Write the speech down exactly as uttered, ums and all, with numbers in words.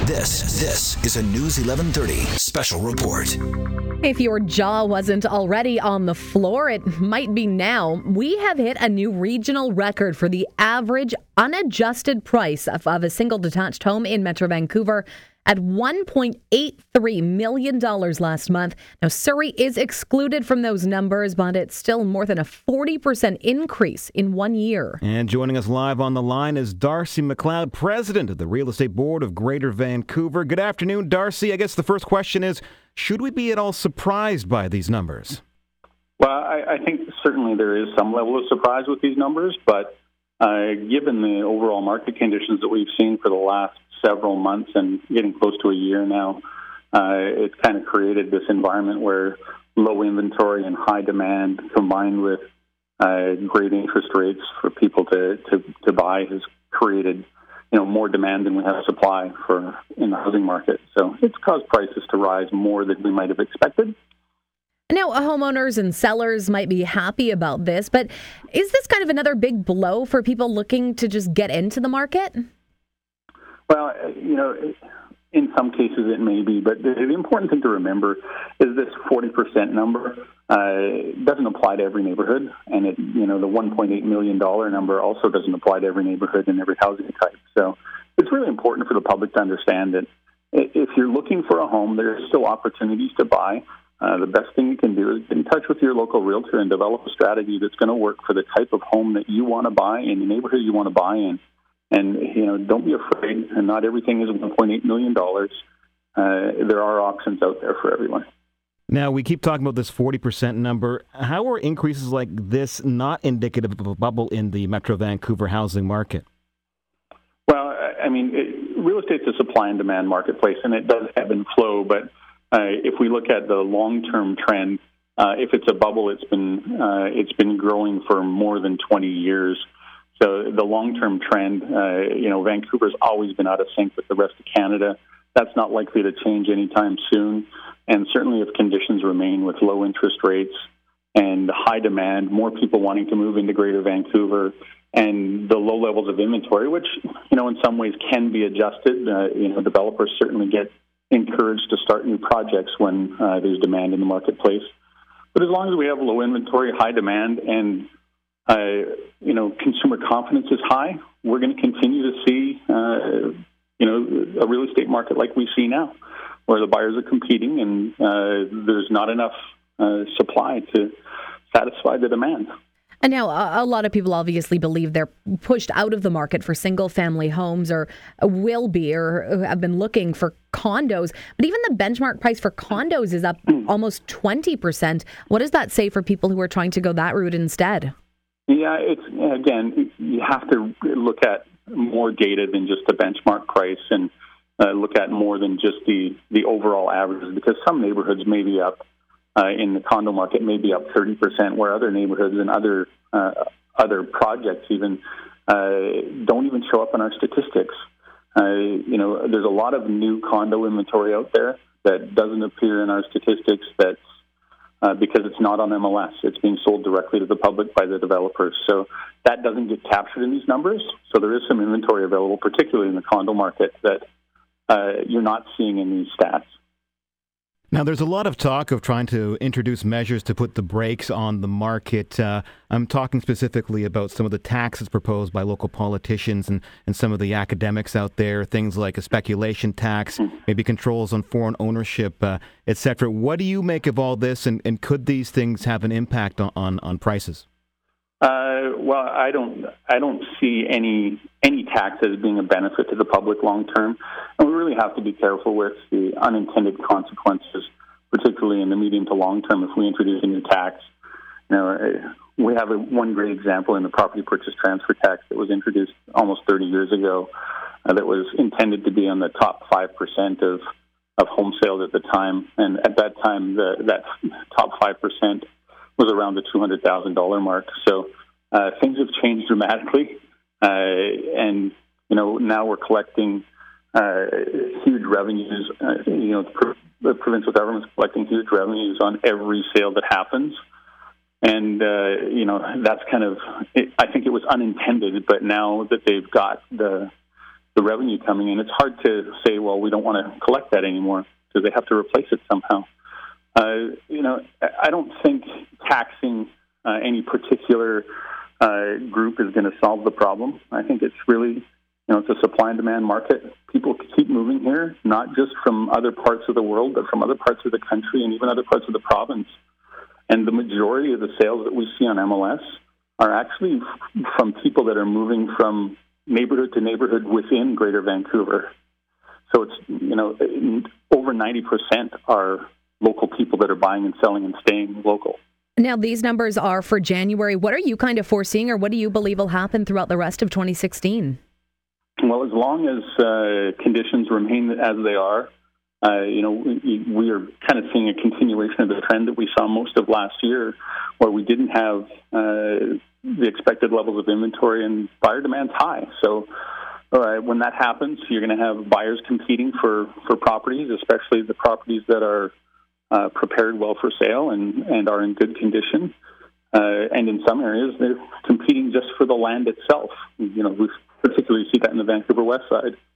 This, this is a News eleven thirty special report. If your jaw wasn't already on the floor, it might be now. We have hit a new regional record for the average unadjusted price of, of a single detached home in Metro Vancouver at one point eight three million dollars last month. Now, Surrey is excluded from those numbers, but it's still more than a forty percent increase in one year. And joining us live on the line is Darcy McLeod, president of the Real Estate Board of Greater Vancouver. Good afternoon, Darcy. I guess the first question is, should we be at all surprised by these numbers? Well, I, I think certainly there is some level of surprise with these numbers, but uh, given the overall market conditions that we've seen for the last several months and getting close to a year now, uh, it's kind of created this environment where low inventory and high demand combined with uh, great interest rates for people to, to, to buy has created, you know, more demand than we have supply for in the housing market. So it's caused prices to rise more than we might have expected. Now, homeowners and sellers might be happy about this, but is this kind of another big blow for people looking to just get into the market? Well, you know, in some cases it may be, but the, the important thing to remember is this forty percent number uh, doesn't apply to every neighborhood, and it, you know, the one point eight million dollars number also doesn't apply to every neighborhood and every housing type. So it's really important for the public to understand that if you're looking for a home, there are still opportunities to buy. Uh, the best thing you can do is get in touch with your local realtor and develop a strategy that's going to work for the type of home that you want to buy in the neighborhood you want to buy in. And, you know, don't be afraid. And not everything is one point eight million dollars. Uh, there are options out there for everyone. Now, we keep talking about this forty percent number. How are increases like this not indicative of a bubble in the Metro Vancouver housing market? Well, I mean, it, real estate's a supply and demand marketplace, and it does ebb and flow. But uh, if we look at the long-term trend, uh, if it's a bubble, it's been uh, it's been growing for more than twenty years. So the long-term trend, uh, you know, Vancouver's always been out of sync with the rest of Canada. That's not likely to change anytime soon. And certainly if conditions remain with low interest rates and high demand, more people wanting to move into Greater Vancouver, and the low levels of inventory, which, you know, in some ways can be adjusted. Uh, you know, developers certainly get encouraged to start new projects when uh, there's demand in the marketplace. But as long as we have low inventory, high demand, and Uh, you know, consumer confidence is high, we're going to continue to see, uh, you know, a real estate market like we see now, where the buyers are competing and uh, there's not enough uh, supply to satisfy the demand. And now a lot of people obviously believe they're pushed out of the market for single-family homes or will be or have been looking for condos. But even the benchmark price for condos is up almost twenty percent. What does that say for people who are trying to go that route instead? Yeah, it's again, you have to look at more data than just the benchmark price and uh, look at more than just the, the overall averages, because some neighborhoods may be up uh, in the condo market, may be up thirty percent, where other neighborhoods and other uh, other projects even uh, don't even show up in our statistics. Uh, you know, there's a lot of new condo inventory out there that doesn't appear in our statistics that's Uh, because it's not on M L S. It's being sold directly to the public by the developers. So that doesn't get captured in these numbers. So there is some inventory available, particularly in the condo market, that uh, you're not seeing in these stats. Now, there's a lot of talk of trying to introduce measures to put the brakes on the market. Uh, I'm talking specifically about some of the taxes proposed by local politicians and, and some of the academics out there, things like a speculation tax, maybe controls on foreign ownership, uh, et cetera. What do you make of all this, and, and could these things have an impact on, on, on prices? Uh, well, I don't. I don't see any any tax as being a benefit to the public long term, and we really have to be careful with the unintended consequences, particularly in the medium to long term. If we introduce a new tax, you know, we have a, one great example in the property purchase transfer tax that was introduced almost thirty years ago, uh, that was intended to be on the top five percent of of home sales at the time, and at that time, the, that top five percent was around the two hundred thousand dollars mark. So uh, things have changed dramatically. Uh, and, you know, now we're collecting uh, huge revenues. Uh, you know, the provincial government's collecting huge revenues on every sale that happens. And, uh, you know, that's kind of, it, I think it was unintended, but now that they've got the the revenue coming in. It's hard to say, well, we don't want to collect that anymore because they have to replace it somehow. Uh, you know, I don't think taxing uh, any particular uh, group is going to solve the problem. I think it's really, you know, it's a supply and demand market. People keep moving here, not just from other parts of the world, but from other parts of the country and even other parts of the province. And the majority of the sales that we see on M L S are actually from people that are moving from neighborhood to neighborhood within Greater Vancouver. So it's, you know, over ninety percent are local people that are buying and selling and staying local. Now, these numbers are for January. What are you kind of foreseeing, or what do you believe will happen throughout the rest of twenty sixteen? Well, as long as uh, conditions remain as they are, uh, you know, we, we are kind of seeing a continuation of the trend that we saw most of last year, where we didn't have uh, the expected levels of inventory and buyer demand's high. So uh, when that happens, you're going to have buyers competing for, for properties, especially the properties that are uh, prepared well for sale and, and are in good condition. Uh, and in some areas, they're competing just for the land itself. You know, we particularly see that in the Vancouver West Side.